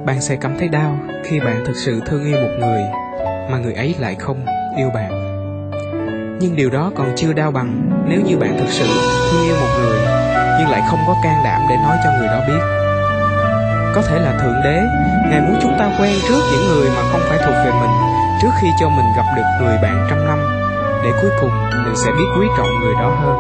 Bạn sẽ cảm thấy đau khi bạn thực sự thương yêu một người mà người ấy lại không yêu bạn. Nhưng điều đó còn chưa đau bằng nếu như bạn thực sự thương yêu một người nhưng lại không có can đảm để nói cho người đó biết. Có thể là Thượng Đế, Ngài muốn chúng ta quen trước những người mà không phải thuộc về mình, trước khi cho mình gặp được người bạn trăm năm, để cuối cùng mình sẽ biết quý trọng người đó hơn.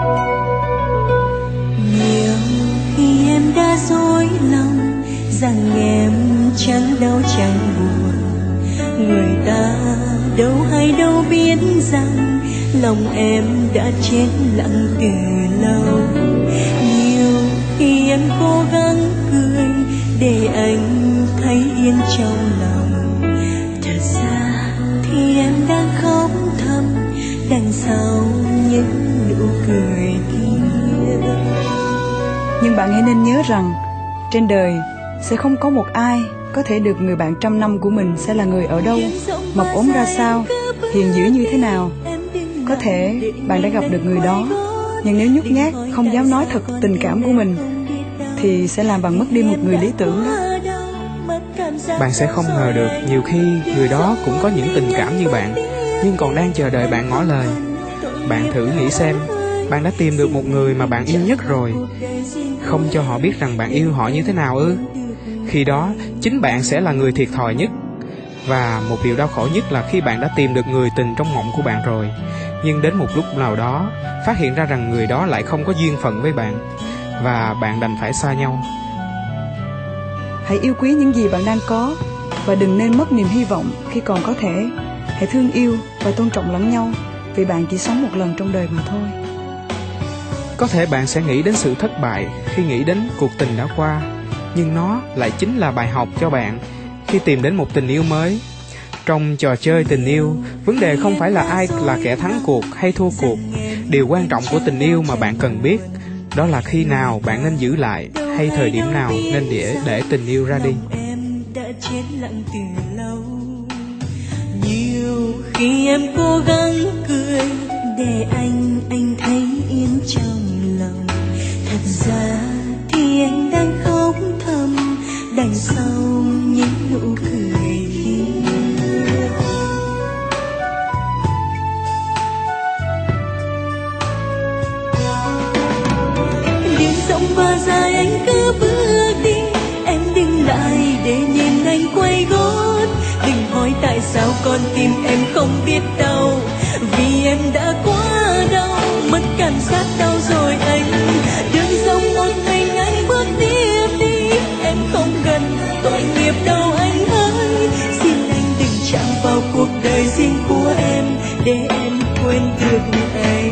Nhiều khi em đã dối lòng rằng em chẳng đau chẳng buồn, người ta đâu hay đâu biết rằng lòng em đã chết lặng từ lâu. Nhiều khi em cố gắng cười để anh thấy yên trong lòng, thật ra thì em đang khóc thầm đằng sau những nụ cười kia. Nhưng bạn hãy nên nhớ rằng trên đời sẽ không có một ai có thể được người bạn trăm năm của mình sẽ là người ở đâu, mập ốm ra sao, hiền dữ như thế nào. Có thể bạn đã gặp được người đó, nhưng nếu nhút nhát không dám nói thật tình cảm của mình thì sẽ làm bạn mất đi một người lý tưởng đó. Bạn sẽ không ngờ được nhiều khi người đó cũng có những tình cảm như bạn, nhưng còn đang chờ đợi bạn ngỏ lời. Bạn thử nghĩ xem, bạn đã tìm được một người mà bạn yêu nhất rồi, không cho họ biết rằng bạn yêu họ như thế nào ư? Khi đó chính bạn sẽ là người thiệt thòi nhất. Và một điều đau khổ nhất là khi bạn đã tìm được người tình trong mộng của bạn rồi, nhưng đến một lúc nào đó phát hiện ra rằng người đó lại không có duyên phận với bạn, và bạn đành phải xa nhau. Hãy yêu quý những gì bạn đang có, và đừng nên mất niềm hy vọng khi còn có thể. Hãy thương yêu và tôn trọng lẫn nhau, vì bạn chỉ sống một lần trong đời mà thôi. Có thể bạn sẽ nghĩ đến sự thất bại khi nghĩ đến cuộc tình đã qua, nhưng nó lại chính là bài học cho bạn khi tìm đến một tình yêu mới. Trong trò chơi tình yêu, vấn đề không phải là ai là kẻ thắng cuộc hay thua cuộc. Điều quan trọng của tình yêu mà bạn cần biết, đó là khi nào bạn nên giữ lại, hay thời điểm nào nên để tình yêu ra đi. Em đã chết lặng từ lâu. Nhiều khi em cố gắng cười để anh thấy yên trong lòng, thật ra thì anh đang khóc thầm đằng sau những nụ cười kia. Đường rộng và dài anh cứ bước đi, em dừng lại để nhìn anh quay gót. Đừng hỏi tại sao con tim em không biết đau, vì em đã quá đau, mất cảm giác đau rồi anh. Đường rộng một mình anh bước tiếp đi, em không cần tội nghiệp đâu anh ơi. Xin anh đừng chạm vào cuộc đời riêng của em, để em quên được anh.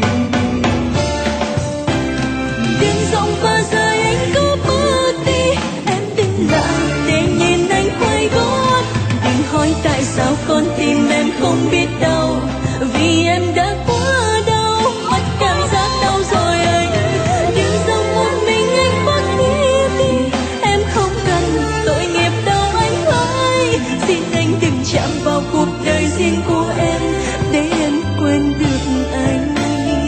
Đường rộng và dài anh cứ bước đi, em dừng lại để nhìn anh quay gót. Đừng hỏi tại sao con tim em không biết đau, vì em đã quá đau, mất cảm giác đau rồi anh. Đường rộng một mình anh bước tiếp đi, em không cần tội nghiệp đâu anh ơi. Xin anh đừng chạm vào cuộc đời riêng của em, để em quên được anh.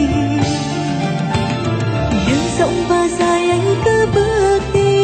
Đường rộng và dài anh cứ bước đi,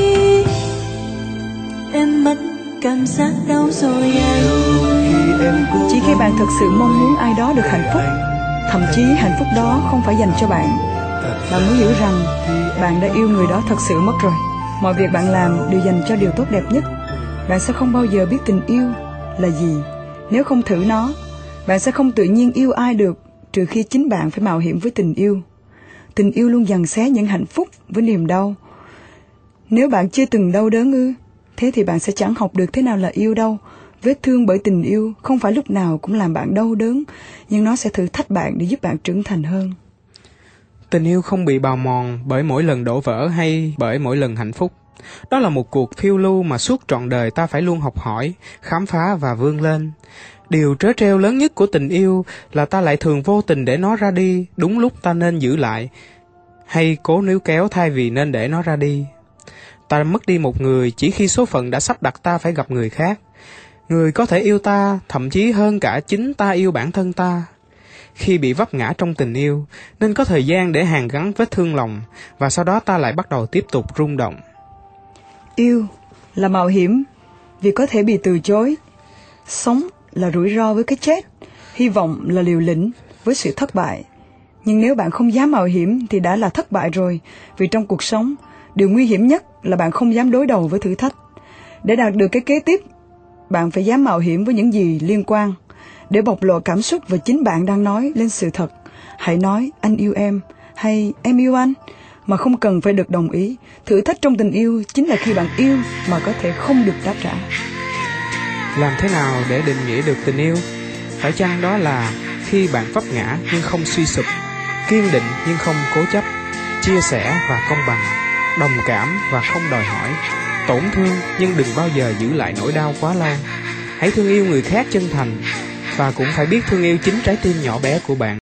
em mất cảm giác đau rồi anh. Chỉ khi bạn thật sự mong muốn ai đó được hạnh phúc, thậm chí hạnh phúc đó không phải dành cho bạn, bạn muốn hiểu rằng bạn đã yêu người đó thật sự mất rồi. Mọi việc bạn làm đều dành cho điều tốt đẹp nhất. Bạn sẽ không bao giờ biết tình yêu là gì nếu không thử nó. Bạn sẽ không tự nhiên yêu ai được, trừ khi chính bạn phải mạo hiểm với tình yêu. Tình yêu luôn giằng xé những hạnh phúc với niềm đau. Nếu bạn chưa từng đau đớn ư, thế thì bạn sẽ chẳng học được thế nào là yêu đâu. Vết thương bởi tình yêu không phải lúc nào cũng làm bạn đau đớn, nhưng nó sẽ thử thách bạn để giúp bạn trưởng thành hơn. Tình yêu không bị bào mòn bởi mỗi lần đổ vỡ hay bởi mỗi lần hạnh phúc. Đó là một cuộc phiêu lưu mà suốt trọn đời ta phải luôn học hỏi, khám phá và vươn lên. Điều trớ trêu lớn nhất của tình yêu là ta lại thường vô tình để nó ra đi đúng lúc ta nên giữ lại, hay cố níu kéo thay vì nên để nó ra đi. Ta mất đi một người chỉ khi số phận đã sắp đặt ta phải gặp người khác. Người có thể yêu ta thậm chí hơn cả chính ta yêu bản thân ta. Khi bị vấp ngã trong tình yêu, nên có thời gian để hàn gắn vết thương lòng, và sau đó ta lại bắt đầu tiếp tục rung động. Yêu là mạo hiểm, vì có thể bị từ chối. Sống là rủi ro với cái chết, hy vọng là liều lĩnh với sự thất bại. Nhưng nếu bạn không dám mạo hiểm thì đã là thất bại rồi, vì trong cuộc sống, điều nguy hiểm nhất là bạn không dám đối đầu với thử thách. Để đạt được cái kế tiếp, bạn phải dám mạo hiểm với những gì liên quan. Để bộc lộ cảm xúc và chính bạn đang nói lên sự thật, hãy nói anh yêu em hay em yêu anh mà không cần phải được đồng ý. Thử thách trong tình yêu chính là khi bạn yêu mà có thể không được đáp trả. Làm thế nào để định nghĩa được tình yêu? Phải chăng đó là khi bạn vấp ngã nhưng không suy sụp, kiên định nhưng không cố chấp, chia sẻ và công bằng, đồng cảm và không đòi hỏi, tổn thương nhưng đừng bao giờ giữ lại nỗi đau quá lâu. Hãy thương yêu người khác chân thành và cũng phải biết thương yêu chính trái tim nhỏ bé của bạn.